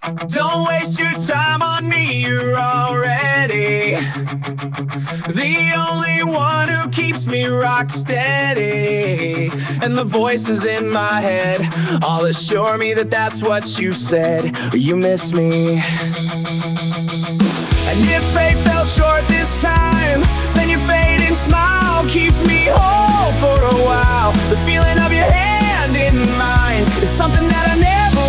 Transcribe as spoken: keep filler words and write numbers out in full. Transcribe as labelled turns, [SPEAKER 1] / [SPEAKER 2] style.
[SPEAKER 1] Don't waste your time on me, you're already the only one who keeps me rock steady. And the voices in my head all assure me that that's what you said, but you miss me. And if fate fell short this time, then your fading smile keeps me whole for a while. The feeling of your hand in mine is something that I never